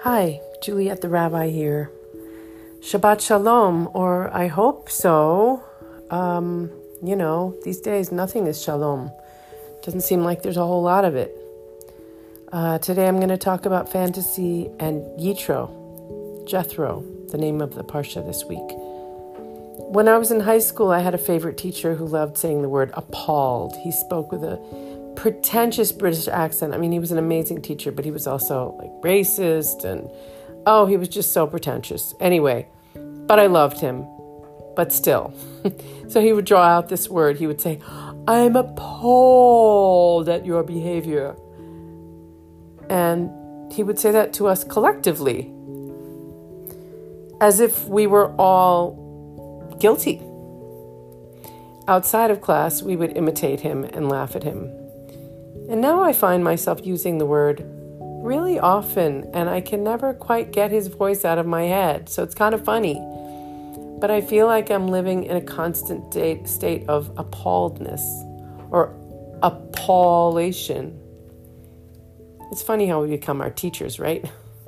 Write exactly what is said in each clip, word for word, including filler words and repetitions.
Hi, Juliet the Rabbi here. Shabbat Shalom, or I hope so. Um, you know, these days nothing is Shalom. Doesn't seem like there's a whole lot of it. Uh, today I'm going to talk about fantasy and Yitro, Jethro, the name of the Parsha this week. When I was in high school, I had a favorite teacher who loved saying the word appalled. He spoke with a pretentious British accent. I mean, he was an amazing teacher, but he was also like racist and, oh, he was just so pretentious. Anyway, but I loved him, but still. So he would draw out this word. He would say, I'm appalled at your behavior. And he would say that to us collectively, as if we were all guilty. Outside of class, we would imitate him and laugh at him. And now I find myself using the word really often, and I can never quite get his voice out of my head. So it's kind of funny. But I feel like I'm living in a constant state, state of appalledness or appallation. It's funny how we become our teachers, right?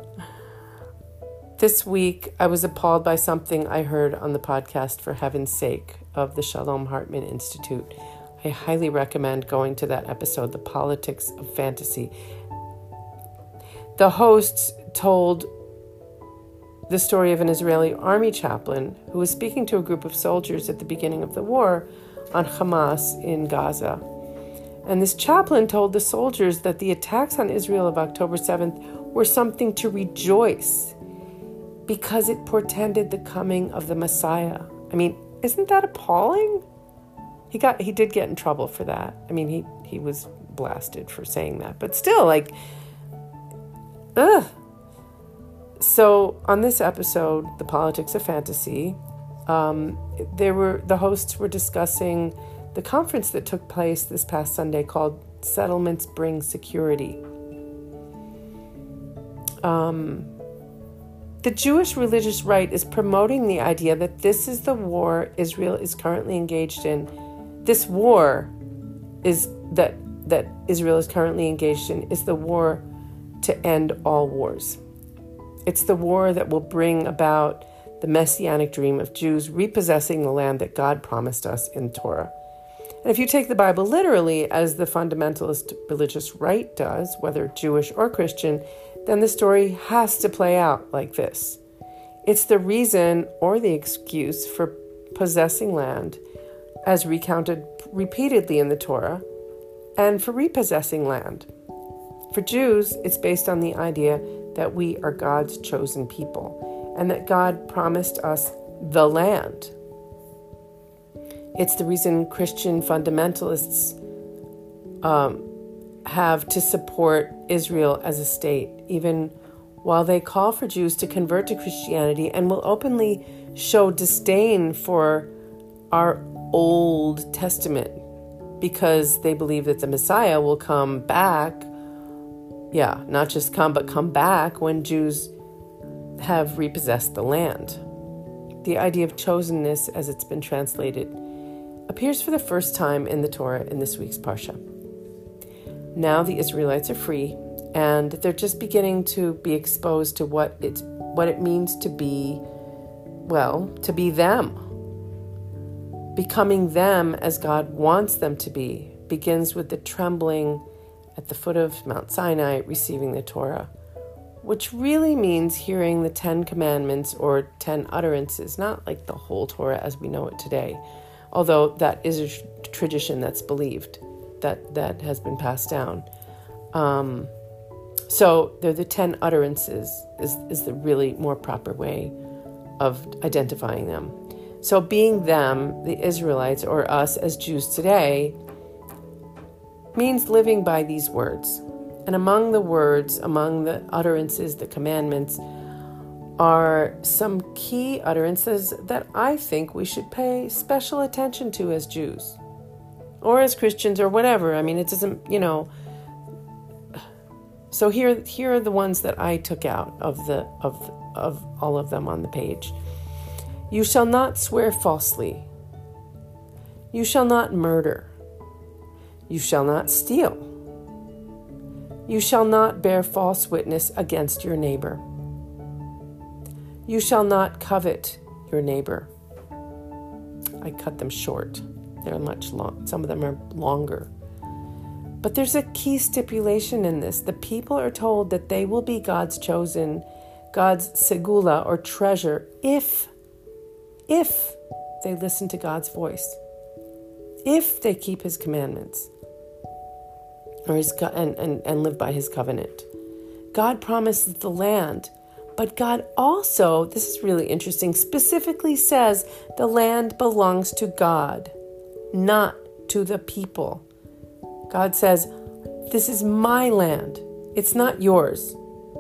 This week, I was appalled by something I heard on the podcast For Heaven's Sake of the Shalom Hartman Institute. I highly recommend going to that episode, The Politics of Fantasy. The hosts told the story of an Israeli army chaplain who was speaking to a group of soldiers at the beginning of the war on Hamas in Gaza. And this chaplain told the soldiers that the attacks on Israel of October seventh were something to rejoice because it portended the coming of the Messiah. I mean, isn't that appalling? He got he did get in trouble for that. I mean, he, he was blasted for saying that. But still, like, ugh. So on this episode, The Politics of Fantasy, um, there were the hosts were discussing the conference that took place this past Sunday called Settlements Bring Security. Um, the Jewish religious right is promoting the idea that this is the war Israel is currently engaged in. This war is that that Israel is currently engaged in is the war to end all wars. It's the war that will bring about the messianic dream of Jews repossessing the land that God promised us in Torah. And if you take the Bible literally, as the fundamentalist religious right does, whether Jewish or Christian, then the story has to play out like this. It's the reason or the excuse for possessing land, as recounted repeatedly in the Torah, and for repossessing land. For Jews, it's based on the idea that we are God's chosen people and that God promised us the land. It's the reason Christian fundamentalists um, have to support Israel as a state, even while they call for Jews to convert to Christianity and will openly show disdain for our Old Testament because they believe that the Messiah will come back. Yeah, not just come, but come back when Jews have repossessed the land. The idea of chosenness, as it's been translated, appears for the first time in the Torah in this week's Parsha. Now the Israelites are free, and they're just beginning to be exposed to what it's what it means to be, well, to be them. Becoming them as God wants them to be begins with the trembling at the foot of Mount Sinai, receiving the Torah, which really means hearing the Ten Commandments or Ten Utterances, not like the whole Torah as we know it today, although that is a tradition that's believed, that, that has been passed down. Um, so they're the Ten Utterances is, is the really more proper way of identifying them. So being them, the Israelites, or us as Jews today, means living by these words. And among the words, among the utterances, the commandments, are some key utterances that I think we should pay special attention to as Jews. Or as Christians, or whatever. I mean, it doesn't, you know. So here, here are the ones that I took out of the of of all of them on the page. You shall not swear falsely. You shall not murder. You shall not steal. You shall not bear false witness against your neighbor. You shall not covet your neighbor. I cut them short. They're much long. Some of them are longer. But there's a key stipulation in this. The people are told that they will be God's chosen, God's segula or treasure, if, if they listen to God's voice, if they keep his commandments, or his co- and, and, and live by his covenant. God promises the land, but God also, this is really interesting, specifically says the land belongs to God, not to the people. God says, this is my land. It's not yours.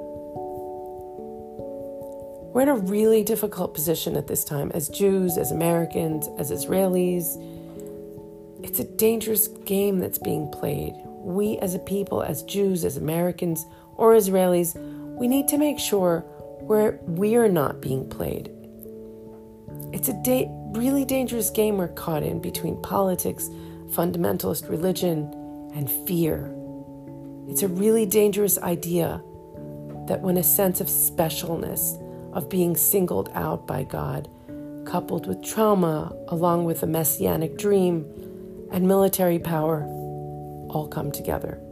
We're in a really difficult position at this time as Jews, as Americans, as Israelis. It's a dangerous game that's being played. We as a people, as Jews, as Americans, or Israelis, we need to make sure we're, we're not being played. It's a da- really dangerous game we're caught in between politics, fundamentalist religion, and fear. It's a really dangerous idea that when a sense of specialness, of being singled out by God, coupled with trauma, along with a messianic dream and military power, all come together.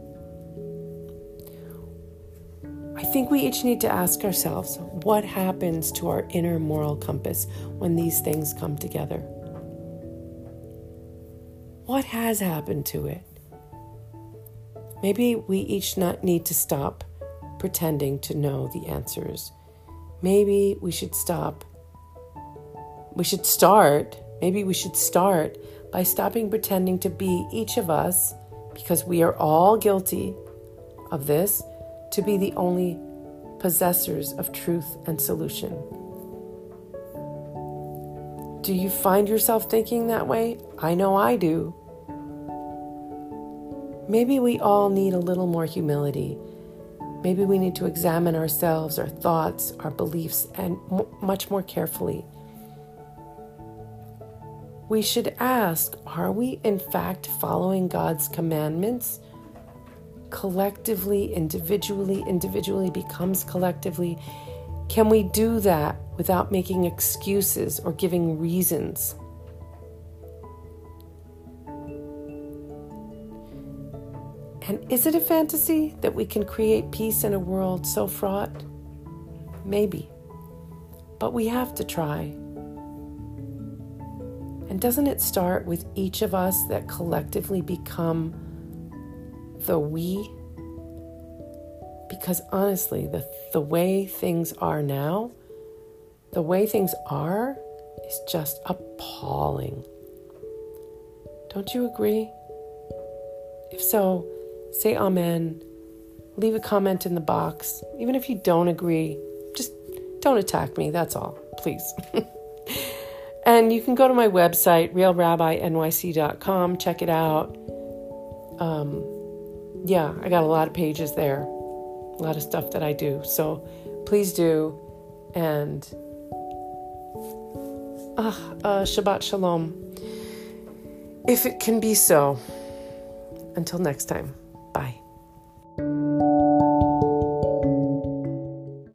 I think we each need to ask ourselves, what happens to our inner moral compass when these things come together? What has happened to it? Maybe we each not need to stop pretending to know the answers. Maybe we should stop. We should start. Maybe we should start by stopping pretending to be each of us, because we are all guilty of this, to be the only possessors of truth and solution. Do you find yourself thinking that way? I know I do. Maybe we all need a little more humility. Maybe we need to examine ourselves, our thoughts, our beliefs, and m- much more carefully. We should ask, are we in fact following God's commandments? Collectively, individually, individually becomes collectively. Can we do that without making excuses or giving reasons? And is it a fantasy that we can create peace in a world so fraught? Maybe. But we have to try. And doesn't it start with each of us that collectively become the we? Because honestly, the, the way things are now, the way things are is just appalling. Don't you agree? If so, say amen. Leave a comment in the box. Even if you don't agree, just don't attack me. That's all, please. And you can go to my website, real rabbi n y c dot com. Check it out. Um, yeah, I got a lot of pages there. A lot of stuff that I do. So please do. And uh, uh, Shabbat Shalom. If it can be so. Until next time.